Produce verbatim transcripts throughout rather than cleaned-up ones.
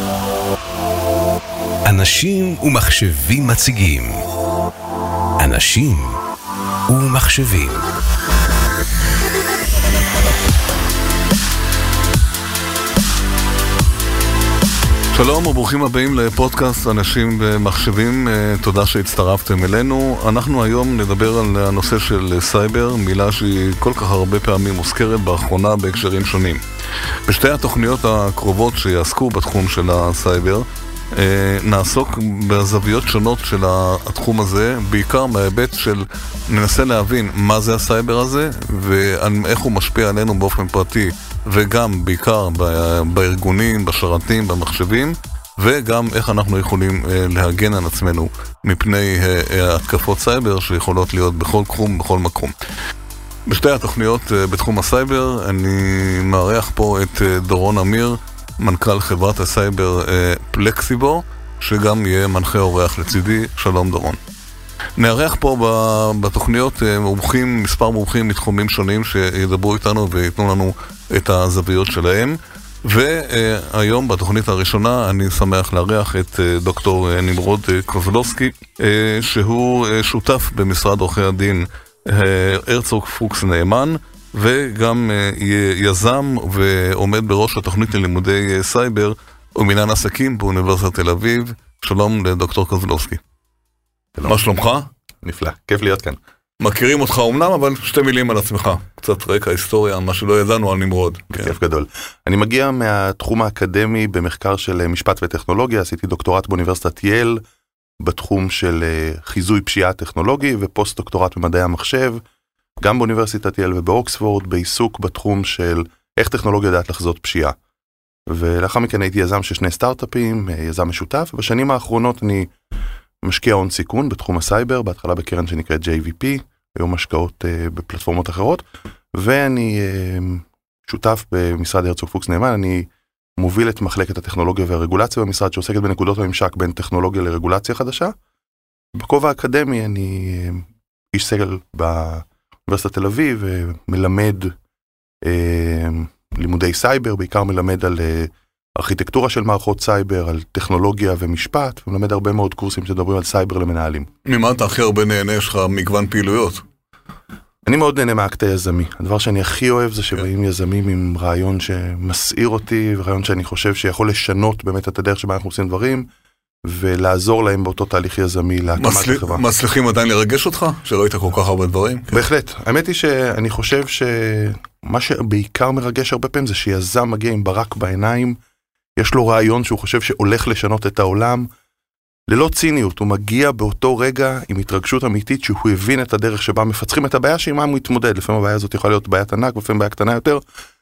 אנשים ומחשבים מציגים. אנשים ומחשבים. שלום וברוכים הבאים לפודקאסט אנשים ומחשבים, תודה שהצטרפתם אלינו. אנחנו היום נדבר על הנושא של סייבר, מילה שהיא כל כך הרבה פעמים מוזכרת באחרונה בהקשרים שונים. בשתי התוכניות הקרובות שיעסקו בתחום של הסייבר, נעסוק בזוויות שונות של התחום הזה, בעיקר מההיבט של ננסה להבין מה זה הסייבר הזה ואיך הוא משפיע עלינו באופן פרטי, וגם בעיקר בארגונים, בשרתים, במחשבים, וגם איך אנחנו יכולים להגן על עצמנו מפני התקפות סייבר שיכולות להיות בכל תחום, בכל מקום. בשתי התוכניות בתחום הסייבר אני מארח פה את דורון אמיר, מנכ"ל חברת הסייבר פלקסיבו, שגם יהיה מנחה אורח לצידי. שלום דורון. נארח פה בתוכניות מומחים, מספר מומחים מתחומים שונים שידברו איתנו ויתנו לנו את הזוויות שלהם. והיום בתוכנית הראשונה אני שמח לארח את דוקטור נמרוד קוזלובסקי, שהוא שותף במשרד עורכי הדין הרצוג פוקס נאמן, וגם יזם ועומד בראש התוכנית ללימודי סייבר ומינהל עסקים באוניברסיטת תל אביב. שלום לדוקטור קוזלובסקי. מה שלומך? נפלא, כיף להיות כאן. מכירים אותך אומנם, אבל שתי מילים על עצמך. קצת רקע היסטוריה, מה שלא ידענו על נמרוד. כיף גדול. אני מגיע מהתחום האקדמי במחקר של משפט וטכנולוגיה, עשיתי דוקטורט באוניברסיטת ייל, בתחום של חיזוי פשיעה טכנולוגי, ופוסט דוקטורט במדעי המחשב, גם באוניברסיטת ייל ובאוקספורד, בעיסוק בתחום של איך טכנולוגיה יודעת לחזות פשיעה. ולאחר מכן הייתי יזם של שני סטארט-אפים, יזם משותף, ובשנים האחרונות אני משקיע הון סיכון בתחום הסייבר, בהתחלה בקרן שנקראת ג'יי וי פי, היום השקעות uh, בפלטפורמות אחרות, ואני uh, שותף במשרד הרצוג פוקס נאמן, אני מוביל את מחלקת הטכנולוגיה והרגולציה במשרד, שעוסקת בנקודות הממשק בין טכנולוגיה לרגולציה חדשה. בכובע האקדמי אני uh, איש סגל באוניברסיטת תל אביב, ומלמד uh, לימודי סייבר, בעיקר מלמד על uh, ארכיטקטורה של מערכות סייבר, על טכנולוגיה ומשפט, ומלמד הרבה מאוד קורסים שדברים על סייבר למנהלים. ממה אתה הכי הרבה נהנה? יש לך מגוון פעילויות? אני מאוד נהנה מהאקט היזמי. הדבר שאני הכי אוהב זה שבאים יזמים עם רעיון שמסעיר אותי, ורעיון שאני חושב שיכול לשנות באמת את הדרך שבה אנחנו עושים דברים, ולעזור להם באותו תהליך יזמי להקמת החברה. מצליחים עדיין לרגש אותך? שלא היית כל כך הרבה דברים? בהחלט. האמת היא שאני חושב שמה שבעיקר מרגש הרבה פעמים זה שיזם מגיע עם ברק בעיניים, יש לו רעיון שהוא חושב שהולך לשנות את העולם, ללא ציניות, הוא מגיע באותו רגע עם התרגשות אמיתית שהוא הבין את הדרך שבה מפצחים את הבעיה שעימה הוא מתמודד. לפעמים הבעיה הזאת יכולה להיות בעיית ענק, לפעמים בעיה קטנה יותר,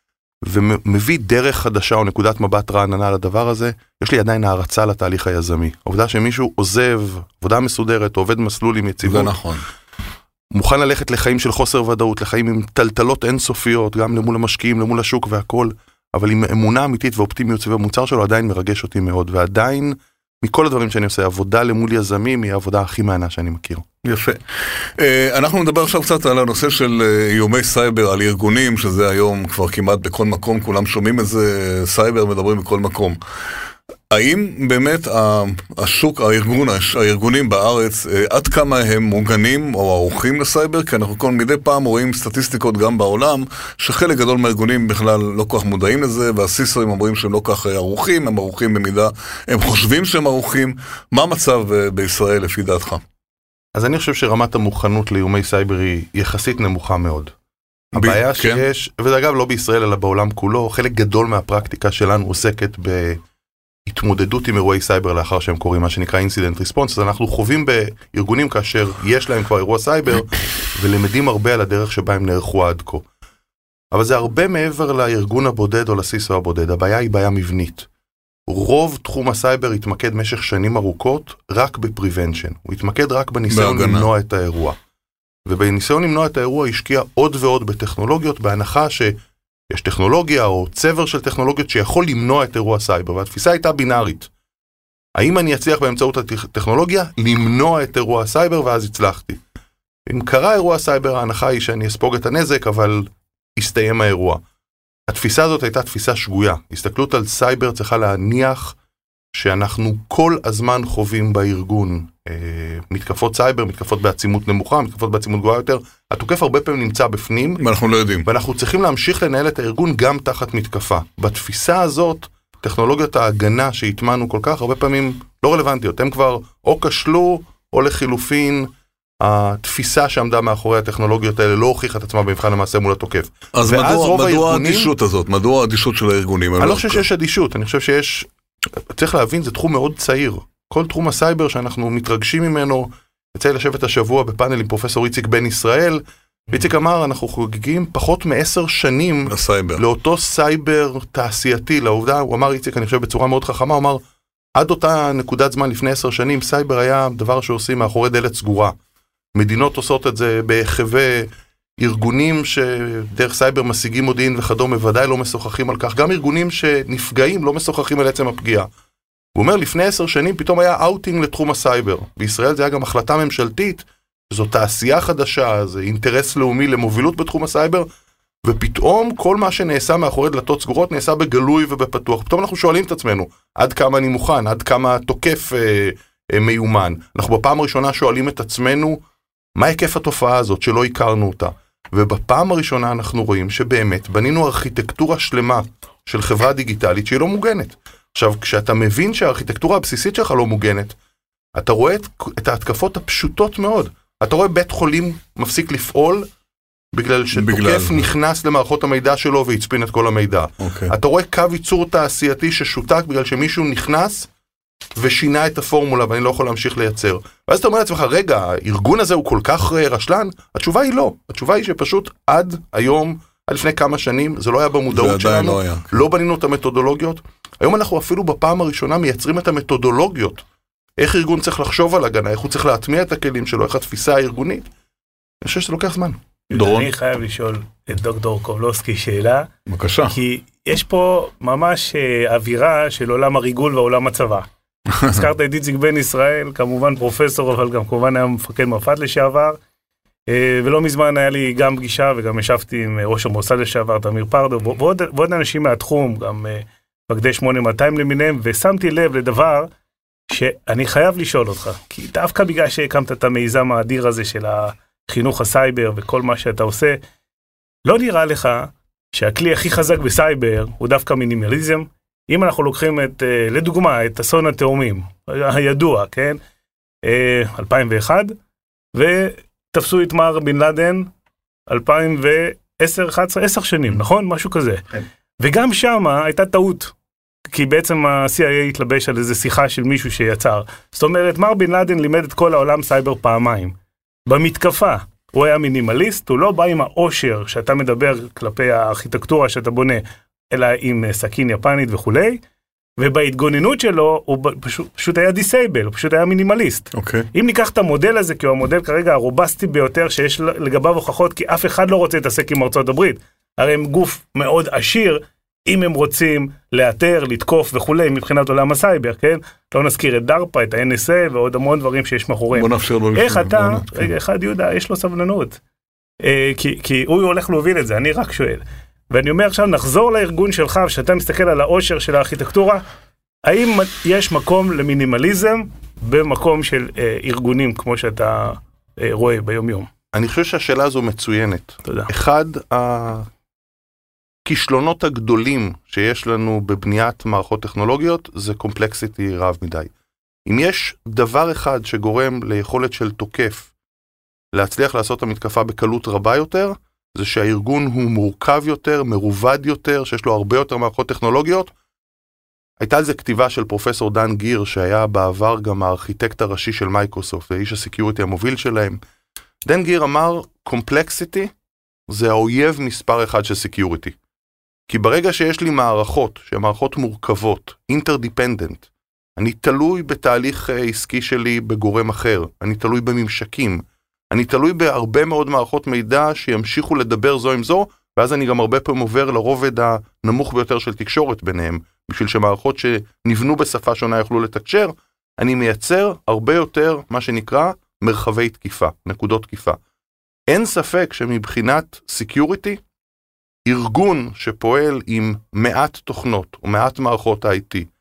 ומביא דרך חדשה או נקודת מבט רעננה על הדבר הזה. יש לי עדיין הערצה לתהליך היזמי. העובדה שמישהו עוזב עבודה מסודרת, עובד מסלול עם יציבות, זה נכון. מוכן ללכת לחיים של חוסר ודאות, לחיים עם טלטלות אינסופיות, גם למול המשקיעים, למול השוק והכל, אבל עם אמונה אמיתית ואופטימיות סביב המוצר שלו, עדיין מרגש אותי מאוד, ועדיין מכל הדברים שאני עושה, עבודה למול יזמים היא העבודה הכי מענה שאני מכיר. יפה. אנחנו נדבר עכשיו קצת על הנושא של איומי סייבר, על ארגונים, שזה היום כבר כמעט בכל מקום, כולם שומעים את זה, סייבר מדברים בכל מקום. האם באמת השוק, הארגון, הארגונים בארץ, עד כמה הם מוגנים או ערוכים לסייבר? כי אנחנו כל מדי פעם רואים סטטיסטיקות גם בעולם, שחלק גדול מהארגונים בכלל לא כל כך מודעים לזה, והסיסויים אומרים שהם לא כך ערוכים, הם ערוכים במידה, הם חושבים שהם ערוכים. מה המצב בישראל לפי דעתך? אז אני חושב שרמת המוכנות לאיומי סייבר היא יחסית נמוכה מאוד. הבעיה שיש, וזה אגב לא בישראל אלא בעולם כולו, חלק גדול מהפרקטיקה שלנו עוסקת ב... התמודדות עם אירועי סייבר לאחר שהם קוראים מה שנקרא incident response. אז אנחנו חווים בארגונים כאשר יש להם כבר אירוע סייבר, ולמדים הרבה על הדרך שבה הם נערכו עד כה. אבל זה הרבה מעבר לארגון הבודד או לסיסו הבודד. הבעיה היא בעיה מבנית. רוב תחום הסייבר התמקד משך שנים ארוכות רק בפריבנשן. הוא התמקד רק בניסיון בהגנה. למנוע את האירוע. ובניסיון למנוע את האירוע השקיע עוד ועוד בטכנולוגיות, בהנחה ש... יש טכנולוגיה או צבר של טכנולוגיות שיכול למנוע את אירוע סייבר, והתפיסה הייתה בינארית. האם אני אצליח באמצעות הטכנולוגיה למנוע את אירוע הסייבר, ואז הצלחתי. אם קרה אירוע סייבר, ההנחה היא שאני אספוג את הנזק, אבל הסתיים האירוע. התפיסה הזאת הייתה תפיסה שגויה. הסתכלות על סייבר צריכה להניח שאנחנו כל הזמן חווים בארגון, אה, מתקפות סייבר, מתקפות בעצימות נמוכה, מתקפות בעצימות גבוהה יותר, התוקף הרבה פעמים נמצא בפנים, ואנחנו לא יודעים. ואנחנו צריכים להמשיך לנהל את הארגון גם תחת מתקפה. בתפיסה הזאת, טכנולוגיות ההגנה שהתמנו כל כך, הרבה פעמים לא רלוונטיות, הם כבר או כשלו, או לחילופין, התפיסה שעמדה מאחורי הטכנולוגיות האלה לא הוכיחה את עצמה במבחן המעשה מול התוקף. אז מדוע, מדוע האדישות הזאת? מדוע האדישות של הארגונים? אני לא חושב שיש אדישות, אני חושב שיש, צריך להבין, זה תחום מאוד צעיר. כל תחום הסייבר שאנחנו מתרגשים ממנו, יצא לי לשבת השבוע בפאנל עם פרופסור איציק בן ישראל, איציק אמר, אנחנו חוגגים פחות מעשר שנים לסייבר. לאותו סייבר תעשייתי, לעובדה, הוא אמר איציק, אני חושב בצורה מאוד חכמה, הוא אמר, עד אותה נקודת זמן לפני עשר שנים, סייבר היה דבר שעושים מאחורי דלת סגורה. מדינות עושות את זה בחווה, ארגונים שדרך סייבר משיגים מודיעין וכדומה, ודאי לא משוחחים על כך, גם ארגונים שנפגעים לא משוחחים על עצם הפגיעה. הוא אומר, לפני עשר שנים פתאום היה אאוטינג לתחום הסייבר. בישראל זה היה גם החלטה ממשלתית, זו תעשייה חדשה, זה אינטרס לאומי למובילות בתחום הסייבר, ופתאום כל מה שנעשה מאחורי דלתות סגורות נעשה בגלוי ובפתוח. פתאום אנחנו שואלים את עצמנו, עד כמה אני מוכן, עד כמה תוקף אה, אה, מיומן. אנחנו בפעם הראשונה שואלים את עצמנו, מה היקף התופעה הזאת שלא הכרנו אותה? ובפעם הראשונה אנחנו רואים שבאמת בנינו ארכיטקטורה שלמה של חברה דיגיטלית שהיא לא מוגנת. עכשיו, כשאתה מבין שהארכיטקטורה הבסיסית שלך לא מוגנת, אתה רואה את, את ההתקפות הפשוטות מאוד. אתה רואה בית חולים מפסיק לפעול, בגלל שתוקף בגלל... נכנס למערכות המידע שלו והצפין את כל המידע. Okay. אתה רואה קו ייצור תעשייתי ששותק בגלל שמישהו נכנס ושינה את הפורמולה ואני לא יכול להמשיך לייצר. ואז אתה אומר לעצמך, רגע, הארגון הזה הוא כל כך רשלן? התשובה היא לא. התשובה היא שפשוט עד היום, עד לפני כמה שנים, זה לא היה במודעות שלנו, לא, היה. לא בנינו את המתודולוגיות. היום אנחנו אפילו בפעם הראשונה מייצרים את המתודולוגיות. איך ארגון צריך לחשוב על הגנה, איך הוא צריך להטמיע את הכלים שלו, איך התפיסה הארגונית. אני חושב שזה לוקח זמן. דורון? אני חייב לשאול את דוקטור קובלובסקי שאלה. בבקשה. כי יש פה ממש אווירה של עולם הריגול ועולם הצבא. הזכרת את איציק בן ישראל, כמובן פרופסור, אבל גם כמובן היה מפקד מפת לשעבר. ולא מזמן היה לי גם פגישה, וגם ישבתי עם ראש המוסד לשעבר, תמיר פרדו, ועוד, ועוד אנשים מהתחום, גם מפקדי שמונה מאתיים למיניהם, ושמתי לב לדבר שאני חייב לשאול אותך. כי דווקא בגלל שהקמת את המיזם האדיר הזה של החינוך הסייבר וכל מה שאתה עושה, לא נראה לך שהכלי הכי חזק בסייבר הוא דווקא מינימליזם? אם אנחנו לוקחים את, לדוגמה, את אסון התאומים, הידוע, כן? אלפיים ואחת, ותפסו את מר בן לאדן, אלפיים ועשר, אחת עשרה, עשר שנים, נכון? משהו כזה. כן. וגם שם הייתה טעות, כי בעצם ה-סי איי איי התלבש על איזו שיחה של מישהו שיצר. זאת אומרת, מר בן לאדן לימד את כל העולם סייבר פעמיים. במתקפה, הוא היה מינימליסט, הוא לא בא עם העושר שאתה מדבר כלפי הארכיטקטורה שאתה בונה, אלא עם סכין יפנית וכולי, ובהתגוננות שלו הוא פשוט, פשוט היה דיסייבל, הוא פשוט היה מינימליסט. Okay. אם ניקח את המודל הזה, כי הוא המודל כרגע הרובסטי ביותר שיש לגביו הוכחות, כי אף אחד לא רוצה להתעסק עם ארצות הברית. הרי הם גוף מאוד עשיר, אם הם רוצים לאתר, לתקוף וכולי, מבחינת עולם הסייבר, כן? לא נזכיר את דארפה, את ה-אן אס איי ועוד המון דברים שיש מאחוריהם. בוא נאפשר לו. איך אתה, רגע, אחד יהודה, יש לו סבלנות. אה, כי, כי הוא הולך להוביל את זה, אני רק שואל. ואני אומר עכשיו, נחזור לארגון שלך, ושאתה מסתכל על העושר של הארכיטקטורה, האם יש מקום למינימליזם במקום של אה, ארגונים, כמו שאתה אה, רואה ביום-יום? אני חושב שהשאלה הזו מצוינת. תודה. אחד הכישלונות הגדולים שיש לנו בבניית מערכות טכנולוגיות, זה קומפלקסיטי רב מדי. אם יש דבר אחד שגורם ליכולת של תוקף להצליח לעשות את המתקפה בקלות רבה יותר, זה שהארגון הוא מורכב יותר, מרובד יותר, שיש לו הרבה יותר מערכות טכנולוגיות. הייתה על זה כתיבה של פרופסור דן גיר, שהיה בעבר גם הארכיטקט הראשי של מייקרוסופט, האיש הסקיוריטי המוביל שלהם. דן גיר אמר, קומפלקסיטי זה האויב מספר אחד של סקיוריטי. כי ברגע שיש לי מערכות, שהן מערכות מורכבות, אינטרדיפנדנט, אני תלוי בתהליך עסקי שלי בגורם אחר, אני תלוי בממשקים, אני תלוי בהרבה מאוד מערכות מידע שימשיכו לדבר זו עם זו, ואז אני גם הרבה פעמים עובר לרובד הנמוך ביותר של תקשורת ביניהם, בשביל שמערכות שנבנו בשפה שונה יוכלו לתקשר, אני מייצר הרבה יותר מה שנקרא מרחבי תקיפה, נקודות תקיפה. אין ספק שמבחינת סקיוריטי, ארגון שפועל עם מעט תוכנות או מעט מערכות איי טי,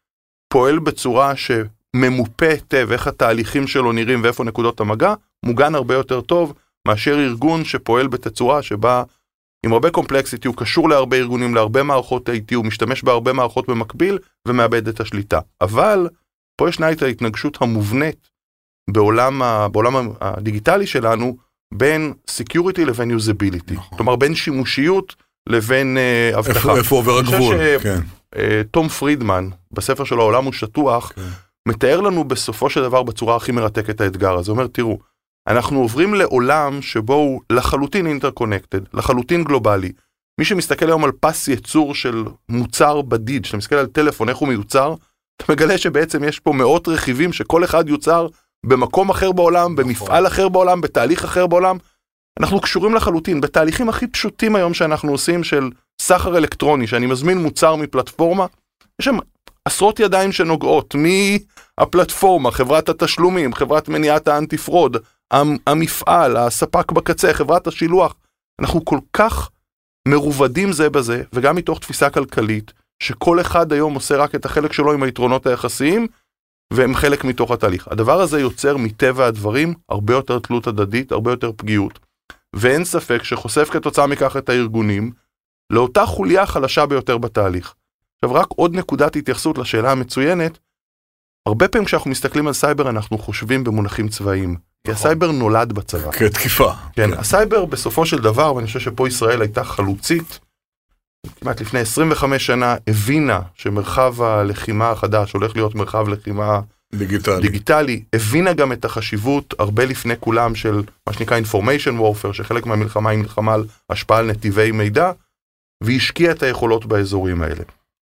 פועל בצורה שממופה היטב איך התהליכים שלו נראים ואיפה נקודות המגע, מוגן הרבה יותר טוב מאשר ארגון שפועל בתצורה שבה עם הרבה קומפלקסיטי, הוא קשור להרבה ארגונים, להרבה מערכות איי טי, הוא משתמש בהרבה מערכות במקביל ומאבד את השליטה. אבל פה ישנה את ההתנגשות המובנית בעולם, ה, בעולם הדיגיטלי שלנו בין security לבין usability. נכון. כלומר, בין שימושיות לבין uh, הבטחה. איפה, איפה עובר הגבול? ש, כן. uh, תום פרידמן, בספר שלו, העולם הוא שטוח, כן. מתאר לנו בסופו של דבר בצורה הכי מרתקת האתגר. אז הוא אומר, תראו, אנחנו עוברים לעולם שבו הוא לחלוטין אינטרקונקטד, לחלוטין גלובלי. מי שמסתכל היום על פס ייצור של מוצר בדיד, שאתה מסתכל על טלפון, איך הוא מיוצר, אתה מגלה שבעצם יש פה מאות רכיבים שכל אחד יוצר במקום אחר בעולם, במפעל אחר בעולם, בתהליך אחר בעולם. אנחנו קשורים לחלוטין, בתהליכים הכי פשוטים היום שאנחנו עושים של סחר אלקטרוני, שאני מזמין מוצר מפלטפורמה, יש שם עשרות ידיים שנוגעות, מהפלטפורמה, חברת התשלומים, חברת מניעת האנטי-פרוד, המפעל, הספק בקצה, חברת השילוח. אנחנו כל כך מרובדים זה בזה, וגם מתוך תפיסה כלכלית, שכל אחד היום עושה רק את החלק שלו עם היתרונות היחסיים, והם חלק מתוך התהליך. הדבר הזה יוצר מטבע הדברים הרבה יותר תלות הדדית, הרבה יותר פגיעות, ואין ספק שחושף כתוצאה מכך את הארגונים, לאותה חוליה חלשה ביותר בתהליך. עכשיו רק עוד נקודת התייחסות לשאלה המצוינת, הרבה פעמים כשאנחנו מסתכלים על סייבר אנחנו חושבים במונחים צבאיים, כי הסייבר נולד בצבא. כתקיפה. כן, הסייבר בסופו של דבר, ואני חושב שפה ישראל הייתה חלוצית, כמעט לפני עשרים וחמש שנה הבינה שמרחב הלחימה החדש הולך להיות מרחב לחימה דיגיטלי. דיגיטלי, הבינה גם את החשיבות הרבה לפני כולם של מה שנקרא information warfare, שחלק מהמלחמה היא מלחמה על השפעה על נתיבי מידע, והשקיע את היכולות באזורים האלה.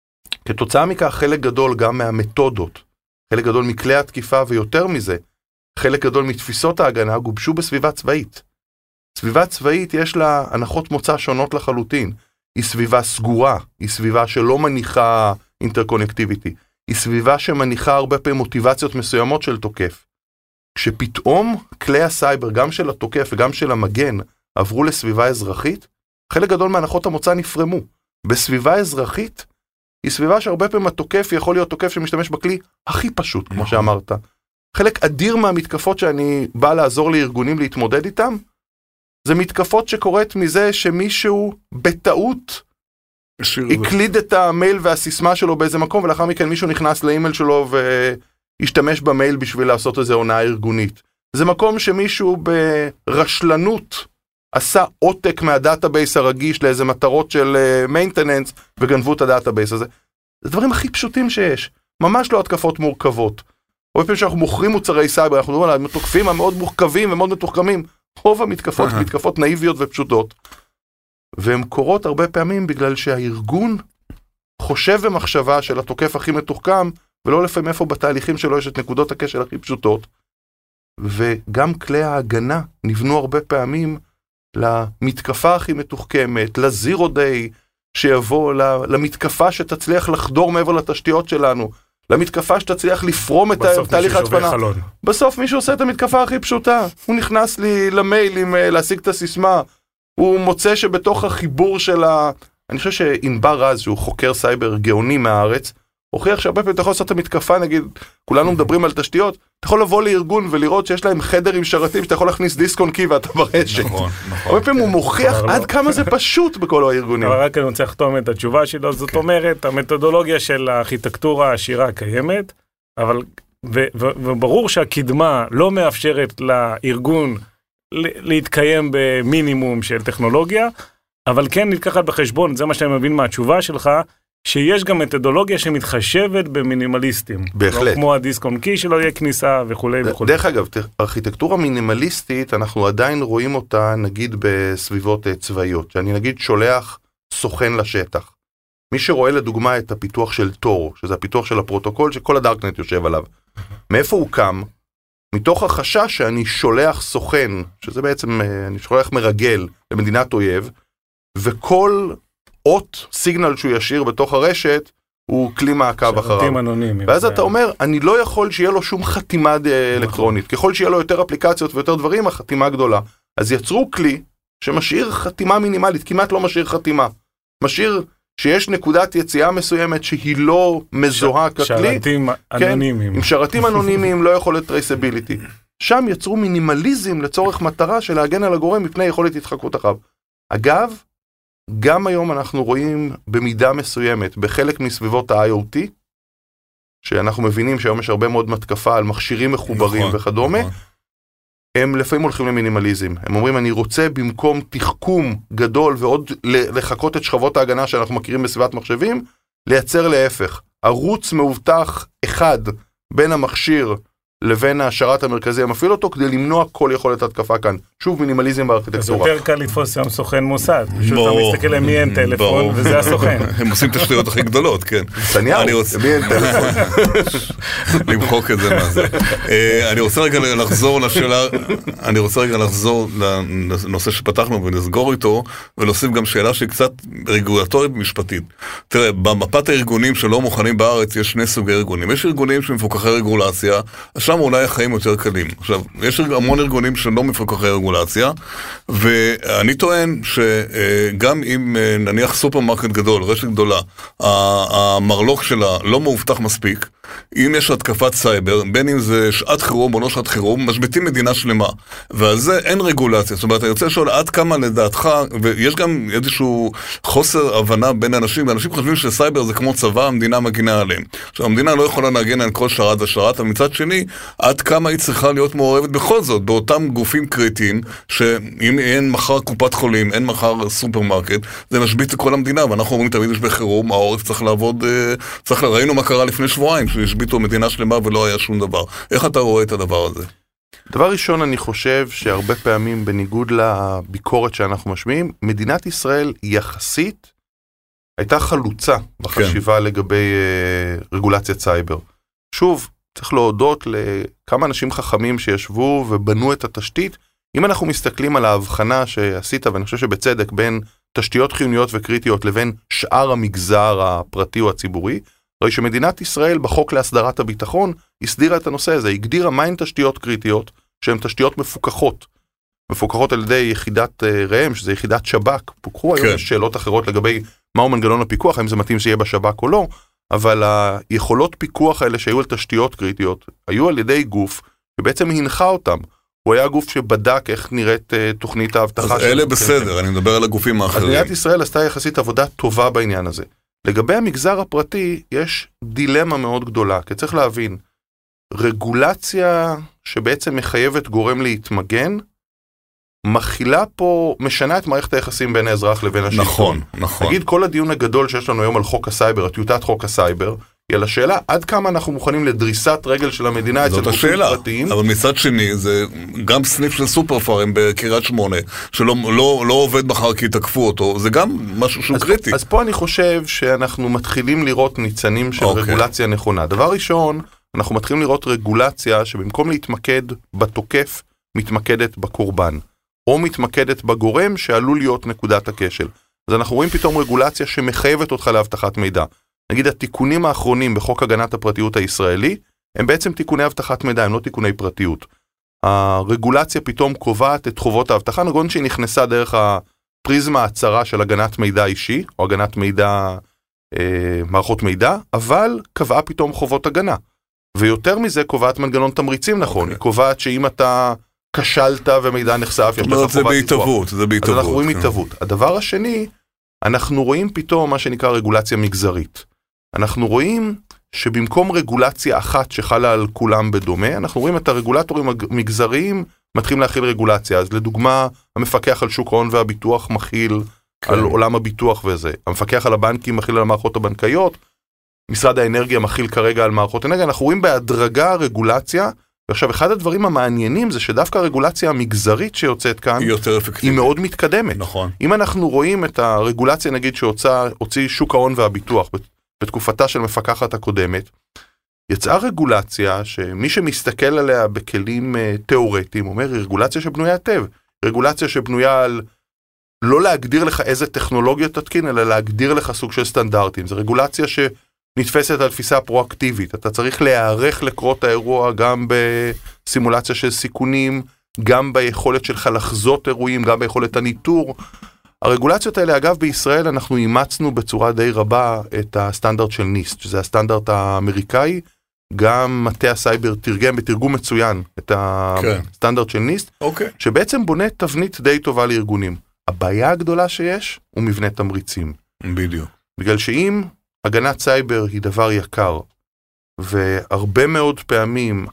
כתוצאה מכך חלק גדול גם מהמתודות, חלק גדול מכלי התקיפה ויותר מזה, חלק גדול מתפיסות ההגנה גובשו בסביבה צבאית. סביבה צבאית יש לה הנחות מוצא שונות לחלוטין. היא סביבה סגורה, היא סביבה שלא מניחה אינטרקונקטיביטי, היא סביבה שמניחה הרבה פעמים מוטיבציות מסוימות של תוקף. כשפתאום כלי הסייבר, גם של התוקף וגם של המגן, עברו לסביבה אזרחית, חלק גדול מהנחות המוצא נפרמו. בסביבה אזרחית, היא סביבה שהרבה פעמים התוקף יכול להיות תוקף שמשתמש בכלי הכי פשוט, כמו שאמרת. חלק אדיר מהמתקפות שאני בא לעזור לארגונים להתמודד איתם, זה מתקפות שקורית מזה שמישהו בטעות הקליד את המייל והסיסמה שלו באיזה מקום, ולאחר מכן מישהו נכנס לאימייל שלו והשתמש במייל בשביל לעשות איזו הונאה ארגונית. זה מקום שמישהו ברשלנות עשה עותק מהדאטאבייס הרגיש לאיזה מטרות של maintenance וגנבו את הדאטאבייס הזה. זה דברים הכי פשוטים שיש, ממש לא התקפות מורכבות. הרבה פעמים שאנחנו מוכרים מוצרי סייבר, אנחנו מדברים על התוקפים המאוד מורכבים ומאוד מתוחכמים, רוב המתקפות, מתקפות נאיביות ופשוטות. והן קורות הרבה פעמים בגלל שהארגון חושב במחשבה של התוקף הכי מתוחכם, ולא לפעמים איפה בתהליכים שלו יש את נקודות הקשר הכי פשוטות. וגם כלי ההגנה נבנו הרבה פעמים למתקפה הכי מתוחכמת, לזירו דיי שיבוא, למתקפה שתצליח לחדור מעבר לתשתיות שלנו, למתקפה שתצליח לפרום את תהליך ההצפנה. בסוף מישהו עושה את המתקפה הכי פשוטה. הוא נכנס לי למייל עם להשיג את הסיסמה. הוא מוצא שבתוך החיבור של ה... אני חושב שענבר רז, שהוא חוקר סייבר גאוני מהארץ, הוכיח שהרבה פעמים אתה יכול לעשות את המתקפה, נגיד, כולנו מדברים על תשתיות, אתה יכול לבוא לארגון ולראות שיש להם חדר עם שרתים, שאתה יכול להכניס דיסק און קי ואתה ברשת. נכון, נכון. הרבה פעמים הוא מוכיח עד כמה זה פשוט בכל הארגונים. אבל רק אני רוצה לחתום את התשובה שלו, זאת אומרת, המתודולוגיה של הארכיטקטורה העשירה קיימת, אבל, וברור שהקדמה לא מאפשרת לארגון להתקיים במינימום של טכנולוגיה, אבל כן נלקחת בחשבון, זה מה שאני מבין מהתשובה שלך, שיש גם מתודולוגיה שמתחשבת במינימליסטים. בהחלט. לא כמו הדיסק און קי שלא יהיה כניסה וכו' וכו'. דרך אגב, ארכיטקטורה מינימליסטית, אנחנו עדיין רואים אותה נגיד בסביבות צבאיות, שאני נגיד שולח סוכן לשטח. מי שרואה לדוגמה את הפיתוח של תור, שזה הפיתוח של הפרוטוקול שכל הדארקנט יושב עליו. מאיפה הוא קם? מתוך החשש שאני שולח סוכן, שזה בעצם, אני שולח מרגל למדינת אויב, וכל אות, סיגנל שהוא ישיר בתוך הרשת, הוא כלי מעקב אחריו. ואז אתה אומר, אני לא יכול שיהיה לו שום חתימה אלקטרונית. ככל שיהיה לו יותר אפליקציות ויותר דברים, החתימה גדולה. אז יצרו כלי שמשאיר חתימה מינימלית, כמעט לא משאיר חתימה. משאיר שיש נקודת יציאה מסוימת שהיא לא מזוהה ככלי. שרתים אנונימיים. עם שרתים אנונימיים, לא יכולת טרייסביליטי. שם יצרו מינימליזם לצורך מטרה של להגן על הגורם מפני יכולת התחקות אחריו. אגב, גם היום אנחנו רואים במידה מסוימת, בחלק מסביבות ה-איי או טי, שאנחנו מבינים שהיום יש הרבה מאוד מתקפה על מכשירים מחוברים נכון, וכדומה, נכון. הם לפעמים הולכים למינימליזם. הם אומרים, אני רוצה במקום תחכום גדול ועוד לחכות את שכבות ההגנה שאנחנו מכירים בסביבת מחשבים, לייצר להפך. ערוץ מאובטח אחד בין המכשיר לבין השרת המרכזי המפעיל אותו, כדי למנוע כל יכולת התקפה כאן. שוב, מינימליזם בארכיטקטורה. זה יותר קל לתפוס היום סוכן מוסד. פשוט אתה מסתכל למי אין טלפון, וזה הסוכן. הם עושים את השטויות הכי גדולות, כן. סניהו, למי אין טלפון. למחוק את זה מה זה. אני רוצה רגע לחזור לשאלה, אני רוצה רגע לחזור לנושא שפתחנו ונסגור איתו, ולהוסיף גם שאלה שהיא קצת רגולטורית משפטית. תראה, במפת הארגונים שלא מוכנים בארץ, יש שני סוגי ארגונים. יש ארגונים שמפוקחי רגולציה, שם אולי החיים יותר קלים. עכשיו, יש המון ארגונים שלא מפוקחי רגולציה, ואני טוען שגם אם נניח סופרמרקט גדול, רשת גדולה, המרלוק שלה לא מאובטח מספיק, אם יש התקפת סייבר, בין אם זה שעת חירום או לא שעת חירום, משביתים מדינה שלמה. ועל זה אין רגולציה. זאת אומרת, אני רוצה לשאול עד כמה לדעתך, ויש גם איזשהו חוסר הבנה בין אנשים, ואנשים חושבים שסייבר זה כמו צבא, המדינה מגינה עליהם. עכשיו, המדינה לא יכולה להגן על כל שרת ושרת, אבל מצד שני, עד כמה היא צריכה להיות מעורבת בכל זאת, באותם גופים קריטיים, שאם אין מחר קופת חולים, אין מחר סופרמרקט, זה משבית את כל המדינה, ואנחנו אומרים תמיד יש בחירום, העורף צריך לעבוד, צריך, ראינו מה קרה לפני שבועיים, שהשביתו מדינה שלמה ולא היה שום דבר. איך אתה רואה את הדבר הזה? דבר ראשון, אני חושב שהרבה פעמים, בניגוד לביקורת שאנחנו משמיעים, מדינת ישראל יחסית הייתה חלוצה בחשיבה כן. לגבי uh, רגולציית סייבר. שוב, צריך להודות לכמה אנשים חכמים שישבו ובנו את התשתית. אם אנחנו מסתכלים על ההבחנה שעשית, ואני חושב שבצדק, בין תשתיות חיוניות וקריטיות לבין שאר המגזר הפרטי או הציבורי, הרי שמדינת ישראל בחוק להסדרת הביטחון הסדירה את הנושא הזה, הגדירה מהן תשתיות קריטיות שהן תשתיות מפוקחות. מפוקחות על ידי יחידת רע"ם, שזה יחידת שב"כ. פוקחו כן. היום שאלות אחרות לגבי מהו מנגנון הפיקוח, האם זה מתאים שיהיה בשב"כ או לא, אבל היכולות פיקוח האלה שהיו על תשתיות קריטיות, היו על ידי גוף שבעצם הנחה אותם. הוא היה גוף שבדק איך נראית תוכנית ההבטחה. אז אלה בסדר, אני מדבר על הגופים האחרים. מדינת ישראל עשתה יחסית עבודה טובה בעניין הזה. לגבי המגזר הפרטי, יש דילמה מאוד גדולה, כי צריך להבין, רגולציה שבעצם מחייבת גורם להתמגן, מכילה פה, משנה את מערכת היחסים בין האזרח לבין השלטון. נכון, נכון. נגיד, כל הדיון הגדול שיש לנו היום על חוק הסייבר, הטיוטת חוק הסייבר, היא על השאלה עד כמה אנחנו מוכנים לדריסת רגל של המדינה אצל גופים פרטיים. אבל מצד שני, זה גם סניף של סופר פארם בקריית שמונה, שלא לא, לא עובד מחר כי תקפו אותו, זה גם משהו שהוא אז קריטי. פה, אז פה אני חושב שאנחנו מתחילים לראות ניצנים של אוקיי. רגולציה נכונה. דבר ראשון, אנחנו מתחילים לראות רגולציה שבמקום להתמקד בתוקף, מתמקדת בקורבן, או מתמקדת בגורם שעלול להיות נקודת הכשל. אז אנחנו רואים פתאום רגולציה שמחייבת אותך להבטחת מידע. נגיד, התיקונים האחרונים בחוק הגנת הפרטיות הישראלי, הם בעצם תיקוני הבטחת מידע, הם לא תיקוני פרטיות. הרגולציה פתאום קובעת את חובות ההבטחה, נגון שהיא נכנסה דרך הפריזמה הצרה של הגנת מידע אישי, או הגנת מידע, אה, מערכות מידע, אבל קבעה פתאום חובות הגנה. ויותר מזה קובעת מנגנון תמריצים נכון, היא קובעת שאם אתה כשלת ומידע נחשף, יש לך חובת זה בהתאבות, זה בהתאבות. אז אנחנו רואים התאבות. הדבר השני, אנחנו רואים פתאום מה שנקרא רגולציה מגזרית. אנחנו רואים שבמקום רגולציה אחת שחלה על כולם בדומה, אנחנו רואים את הרגולטורים המגזריים מתחילים להכיל רגולציה. אז לדוגמה, המפקח על שוק ההון והביטוח מכיל כן. על עולם הביטוח וזה. המפקח על הבנקים מכיל על המערכות הבנקאיות, משרד האנרגיה מכיל כרגע על מערכות אנרגיה. אנחנו רואים בהדרגה רגולציה, ועכשיו אחד הדברים המעניינים זה שדווקא הרגולציה המגזרית שיוצאת כאן, היא יותר אפקטיבית. היא מאוד מתקדמת. נכון. אם אנחנו רואים את הרגולציה נגיד שהוציא שוק ההון והביטוח, בתקופתה של מפקחת הקודמת, יצאה רגולציה שמי שמסתכל עליה בכלים תיאורטיים, אומר, היא רגולציה שבנויה היטב, רגולציה שבנויה על לא להגדיר לך איזה טכנולוגיה תתקין, אלא להגדיר לך סוג של סטנדרטים. זו רגולציה שנתפסת על תפיסה פרואקטיבית. אתה צריך להיערך לקרות האירוע גם בסימולציה של סיכונים, גם ביכולת שלך לחזות אירועים, גם ביכולת הניטור. הרגולציות האלה, אגב, בישראל אנחנו אימצנו בצורה די רבה את הסטנדרט של ניסט, שזה הסטנדרט האמריקאי, גם מטה הסייבר תרגם בתרגום מצוין את הסטנדרט של ניסט, אוקיי. שבעצם בונה תבנית די טובה לארגונים. הבעיה הגדולה שיש הוא מבנה תמריצים. בדיוק. בגלל שאם הגנת סייבר היא דבר יקר, והרבה מאוד פעמים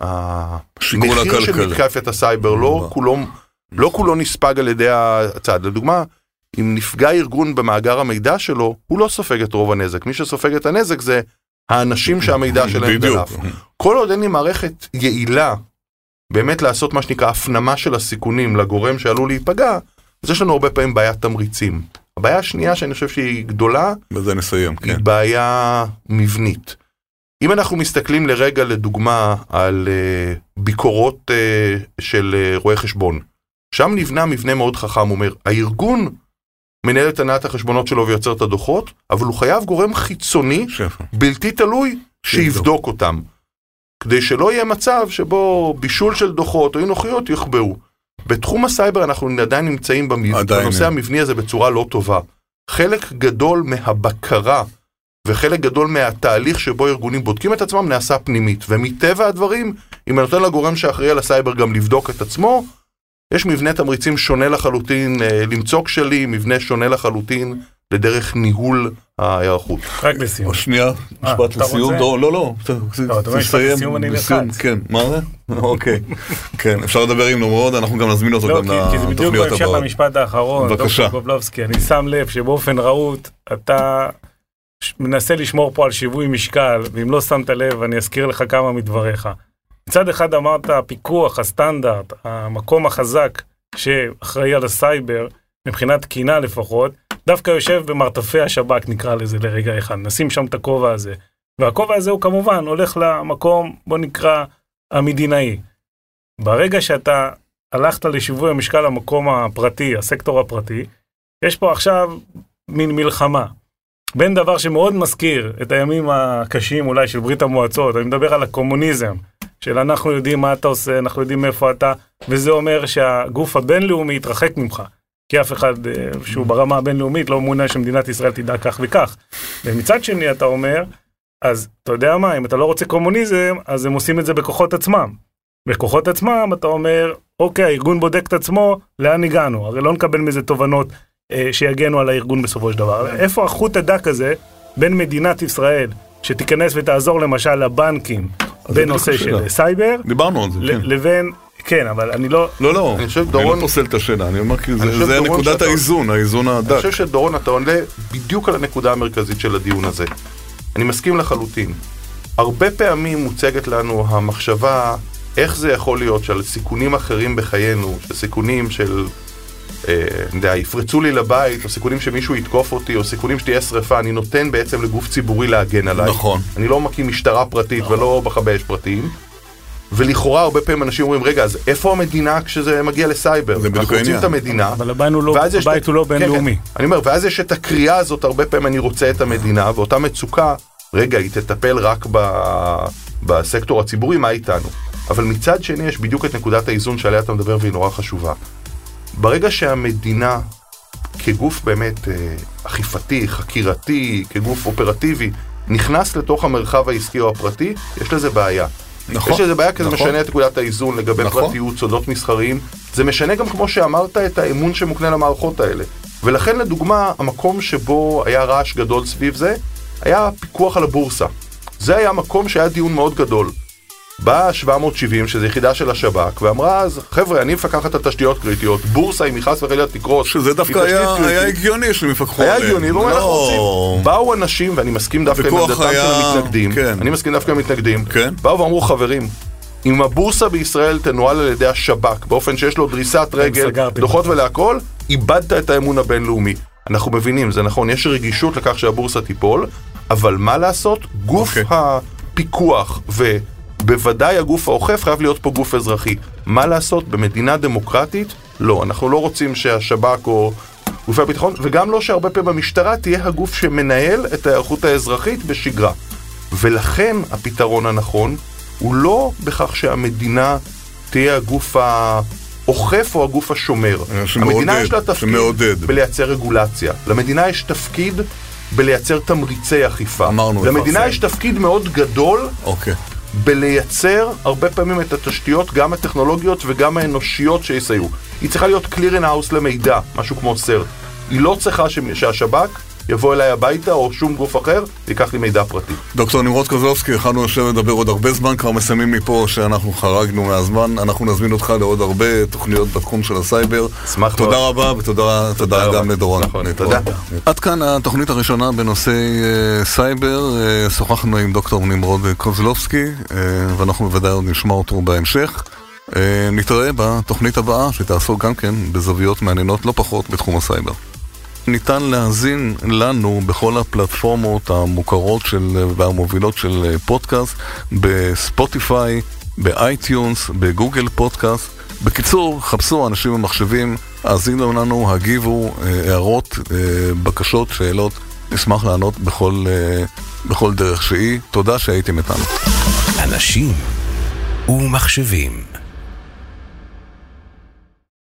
המחיר של מתקפת הסייבר לא כולו, לא כולו נספג על ידי הצד. לדוגמה, אם נפגע ארגון במאגר המידע שלו, הוא לא סופג את רוב הנזק. מי שסופג את הנזק זה האנשים שהמידע שלהם דלף. כל עוד אין לי מערכת יעילה, באמת לעשות מה שנקרא הפנמה של הסיכונים לגורם שעלול להיפגע, אז יש לנו הרבה פעמים בעיית תמריצים. הבעיה השנייה שאני חושב שהיא גדולה, בזה נסיים, היא כן. בעיה מבנית. אם אנחנו מסתכלים לרגע לדוגמה על uh, ביקורות uh, של uh, רואי חשבון, שם נבנה מבנה מאוד חכם, אומר, הארגון מנהל את הנעת החשבונות שלו ויוצר את הדוחות, אבל הוא חייב גורם חיצוני, שפע. בלתי תלוי, שיבדוק אותם. כדי שלא יהיה מצב שבו בישול של דוחות או אנוכיות יחבאו. בתחום הסייבר אנחנו עדיין נמצאים בנושא המבני הזה בצורה לא טובה. חלק גדול מהבקרה וחלק גדול מהתהליך שבו ארגונים בודקים את עצמם נעשה פנימית. ומטבע הדברים, אם אני נותן לגורם שאחראי על הסייבר גם לבדוק את עצמו, יש מבנה תמריצים שונה לחלוטין למצוא כשלים, מבנה שונה לחלוטין לדרך ניהול ההיערכות. רק לסיום. שנייה, משפט לסיום. לא, לא, לא. תסיים. אני נלחץ. כן, מה זה? אוקיי. כן, אפשר לדבר עם נמרוד, אנחנו גם נזמין אותו גם לתוכניות הבאות. כי זה בדיוק בהמשך למשפט האחרון. בבקשה. דוקטור קובלובסקי, אני שם לב שבאופן רעות אתה מנסה לשמור פה על שיווי משקל, ואם לא שמת לב אני אזכיר לך כמה מדבריך. מצד אחד אמרת הפיקוח, הסטנדרט, המקום החזק שאחראי על הסייבר, מבחינת תקינה לפחות, דווקא יושב במרתפי השב"כ, נקרא לזה לרגע אחד, נשים שם את הכובע הזה. והכובע הזה הוא כמובן הולך למקום, בוא נקרא, המדינאי. ברגע שאתה הלכת לשיווי המשקל למקום הפרטי, הסקטור הפרטי, יש פה עכשיו מין מלחמה. בין דבר שמאוד מזכיר את הימים הקשים אולי של ברית המועצות, אני מדבר על הקומוניזם, של אנחנו יודעים מה אתה עושה, אנחנו יודעים איפה אתה, וזה אומר שהגוף הבינלאומי יתרחק ממך. כי אף אחד שהוא ברמה הבינלאומית לא מעוניין שמדינת ישראל תדע כך וכך. ומצד שני אתה אומר, אז אתה יודע מה, אם אתה לא רוצה קומוניזם, אז הם עושים את זה בכוחות עצמם. בכוחות עצמם אתה אומר, אוקיי, הארגון בודק את עצמו, לאן הגענו? הרי לא נקבל מזה תובנות אה, שיגנו על הארגון בסופו של דבר. איפה החוט הדק הזה בין מדינת ישראל, שתיכנס ותעזור למשל לבנקים, בנושא של סייבר, דיברנו על זה, כן. לבין... כן, אבל אני לא... לא, לא, אני חושב, אני דורון, לא פוסל את השאלה, אני אומר כי זה, זה נקודת האיזון, האיזון הדק. אני חושב שדורון, אתה עולה בדיוק על הנקודה המרכזית של הדיון הזה. אני מסכים לחלוטין. הרבה פעמים מוצגת לנו המחשבה, איך זה יכול להיות שעל סיכונים אחרים בחיינו, שסיכונים של, אה, אני יודע, יפרצו לי לבית, או סיכונים שמישהו יתקוף אותי, או סיכונים שתהיה שריפה, אני נותן בעצם לגוף ציבורי להגן עליי. נכון. אני לא מקים משטרה פרטית נכון. ולא מכבי אש פרטיים. ולכאורה הרבה פעמים אנשים אומרים, רגע, אז איפה המדינה כשזה מגיע לסייבר? אנחנו רוצים את המדינה. אבל הבית הוא לא, הבית הוא לא בינלאומי. כן, כן. אני אומר, ואז יש את הקריאה הזאת, הרבה פעמים אני רוצה את המדינה, ואותה מצוקה, רגע, היא תטפל רק ב... בסקטור הציבורי, מה איתנו? אבל מצד שני יש בדיוק את נקודת האיזון שעליה אתה מדבר, והיא נורא חשובה. ברגע שהמדינה, כגוף באמת אה, אכיפתי, חקירתי, כגוף אופרטיבי, נכנס לתוך המרחב העסקי או הפרטי, יש לזה בעיה. נכון, יש לזה בעיה כי זה נכון. משנה את נקודת האיזון לגבי נכון. פרטיות, סודות מסחריים. זה משנה גם כמו שאמרת את האמון שמוקנה למערכות האלה. ולכן לדוגמה, המקום שבו היה רעש גדול סביב זה, היה פיקוח על הבורסה. זה היה מקום שהיה דיון מאוד גדול. באה שבע מאות שבעים, שזה יחידה של השב"כ, ואמרה אז, חבר'ה, אני מפקחת את התשתיות קריטיות, בורסה היא מחס וחלילה תקרות. שזה דווקא היה, היה הגיוני שמפקחו היה עליהם. הגיוני, לא אנחנו רוצים. באו אנשים, ואני מסכים דווקא עם עמדתם היה... של המתנגדים, כן. אני מסכים דווקא עם המתנגדים, כן. באו ואמרו חברים, אם הבורסה בישראל תנוהל על ידי השב"כ, באופן שיש לו דריסת רגל, דוחות ולהכל, איבדת את האמון הבינלאומי. אנחנו מבינים, זה נכון, יש רגישות לכך שהבורסה תיפול, אבל מה לעשות? גוף okay. הפיקוח ובוודאי הגוף האוכף חייב להיות פה גוף אזרחי. מה לעשות? במדינה דמוקרטית? לא, אנחנו לא רוצים שהשב"כ או גופי הביטחון, וגם לא שהרבה פעמים המשטרה תהיה הגוף שמנהל את ההיערכות האזרחית בשגרה. ולכן הפתרון הנכון הוא לא בכך שהמדינה תהיה הגוף האוכף או הגוף השומר. המדינה יש לה תפקיד בלייצר רגולציה. למדינה יש תפקיד בלייצר תמריצי אכיפה. למדינה יש תפקיד מאוד גדול אוקיי. בלייצר הרבה פעמים את התשתיות, גם הטכנולוגיות וגם האנושיות שיסייעו. היא צריכה להיות clearing house למידע, משהו כמו סרט. היא לא צריכה שהשב"כ יבוא אליי הביתה או שום גוף אחר, ייקח לי מידע פרטי. דוקטור נמרוד קוזלובסקי, יכולנו לשבת לדבר עוד הרבה זמן, כבר מסיימים מפה שאנחנו חרגנו מהזמן, אנחנו נזמין אותך לעוד הרבה תוכניות בתחום של הסייבר. תודה רבה ותודה תודה גם לדורון. נכון, תודה. עד כאן התוכנית הראשונה בנושא סייבר, שוחחנו עם דוקטור נמרוד קוזלובסקי, ואנחנו בוודאי עוד נשמע אותו בהמשך. נתראה בתוכנית הבאה שתעסוק גם כן בזוויות מעניינות לא פחות בתחום הסייבר. ניתן להזין לנו בכל הפלטפורמות המוכרות של, והמובילות של פודקאסט, בספוטיפיי, באייטיונס, בגוגל פודקאסט. בקיצור, חפשו אנשים ומחשבים, האזינו לנו, הגיבו, הערות, בקשות, שאלות, נשמח לענות בכל, בכל דרך שהיא. תודה שהייתם איתנו. אנשים ומחשבים.